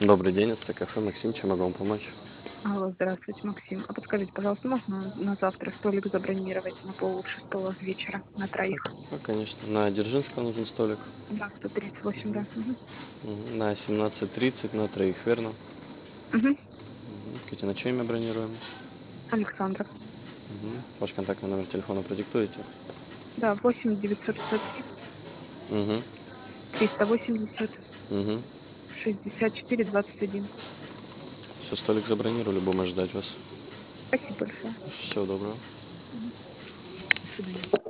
Добрый день, это кафе Максим, чем могу вам помочь? Алло, здравствуйте, Максим. А подскажите, пожалуйста, можно на завтра столик забронировать на полшестого вечера на Так, троих? конечно. На Дзержинского нужен столик. Да, 138, да. Мгм. На 17:30 на троих, верно? Мгм. Скажите, на чье имя бронируем? Александра. Ваш контактный номер телефона продиктуете? Да, 8 963 Угу, 380 угу. 64 21. Все, столик забронировали, будем ждать вас. Спасибо большое. Всего доброго. Мгм. До свидания.